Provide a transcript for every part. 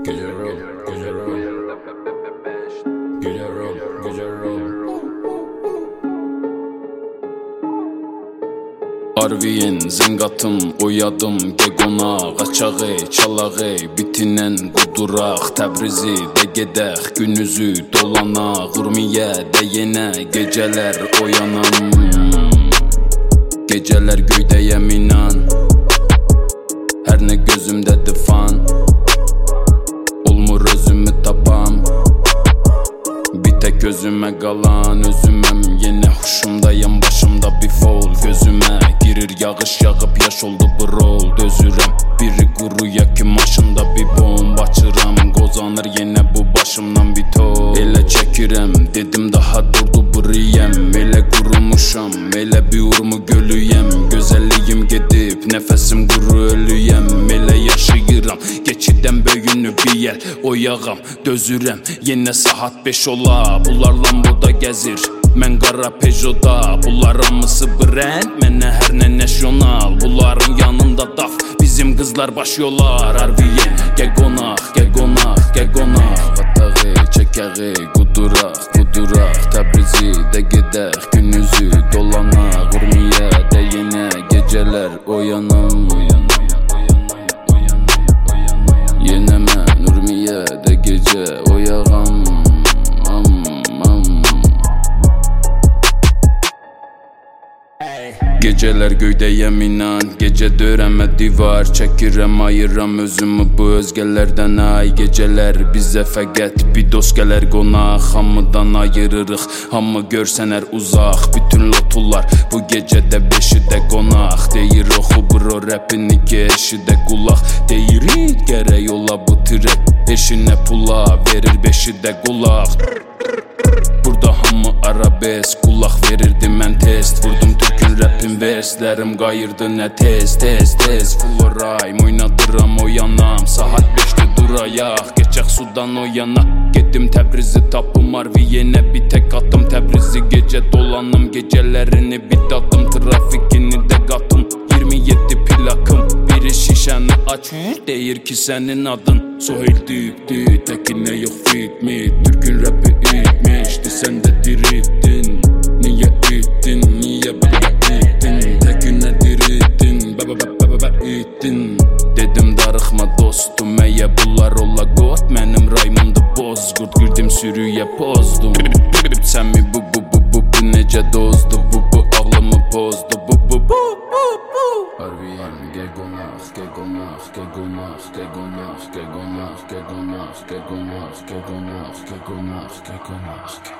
Gece roll, gece roll. Gece roll, gece roll. Arviyen, zengatım, oyadım, gegona, qaçağı, çalağı, bitinen quduraq, Təbrizi də gedək, günüzü dolana, Qurmiyə də yenə gecələr oyanam. Gecələr göydəyəm inan, hər nə gözümdədir fan, olmur özümü tapam, bir tək özümə qalan, özüməm yenə huşumdayım, başımda bir fol, gözümə girir yağış yağıb yaş oldu bu rol, dözürəm biri quruya ki maşında bir bomb açıram, qozanır yenə bu başımdan bir tol, elə çəkirəm, dedim daha durdu buriyəm, elə qurumuşam, elə bir urmu gölüyəm, gözəlliyim gedib, nəfəsim quru ölüyəm, elə yaşayıram, geçidən böyünü bir yer, oyağam, dözürəm, yenə saat 5 ola, bunlar Lamboda gəzir, mən qara Peugeot'da, bunlar hamısı brand, mənə hər nə national, bunların yanında daf, bizim qızlar baş yolar, Arviyen, gəl qonaq, gəl qonaq, gəl qonaq, qatağı, çəkəğı, quduraq, quduraq, Təbrizi də gedək, günüzü dolana, Qurmiyə də yenə gecələr oyanam, yenə mən Urmiyə də gecə oyağam. Gecələr göydəyəm inan, gecə dörəmə divar, çəkirəm, ayıram özümü bu özgələrdən, ay gecələr bizə fəqət bir dost gələr qonaq, hamıdan ayırırıq, hamı görsənər uzaq, bütün lotular bu gecədə 5-i də qonaq, deyir oxu bro rəpini ki eşi də qulaq, deyirik gərək ola bu trep, eşinə pula verir 5-i də qulaq. Burada hamı arabesk, qulaq verirdi mən test, vurdum türkün rapin verslərim, qayırdı nə tez, tez, tez, florayım, oynadıram oyanam, saat 5'də durayaq, geçək sudan oyana, getdim Təbrizi tapım, Arviyenə bir tək atım, Təbrizi gecə dolanım, gecələrini bir dadım, trafikini də qatım, 27 plakım, biri şişəni aç, deyir ki sənin adın, Sohil deyibdi, təkinə yox fitmi, türkün rapi itmişdi, sən də diritdin, niyə itdin, niyə baba itdin, təkinə diritdin, baba itdin, dedim darıxma dostum, əyə bunlar ola qot, mənim raymımdı bozqurt, girdim sürüyə pozdum, sən mi bu necə dozdu, bu ağlımı pozdu, bu Arviyen, gəl qonaq, gəl qonaq, gəl qonaq, gəl qonaq, gəl qonaq, gəl qonaq, gəl qonaq, gəl qonaq, gəl qonaq, gəl qonaq, gəl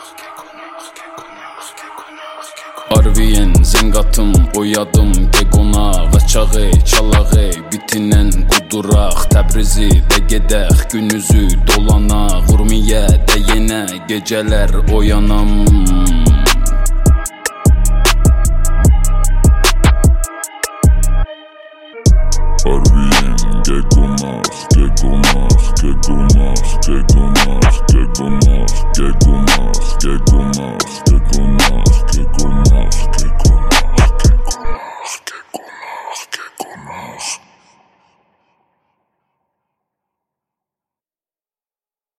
qonaq. Arviyen, zengatım, oyadım, gəl qonaq, qaçağı, çalağı, bitinen quduraq, Təbrizi də gedək, günüzü dolana, Qurmiyə də yenə gecələr oyanam.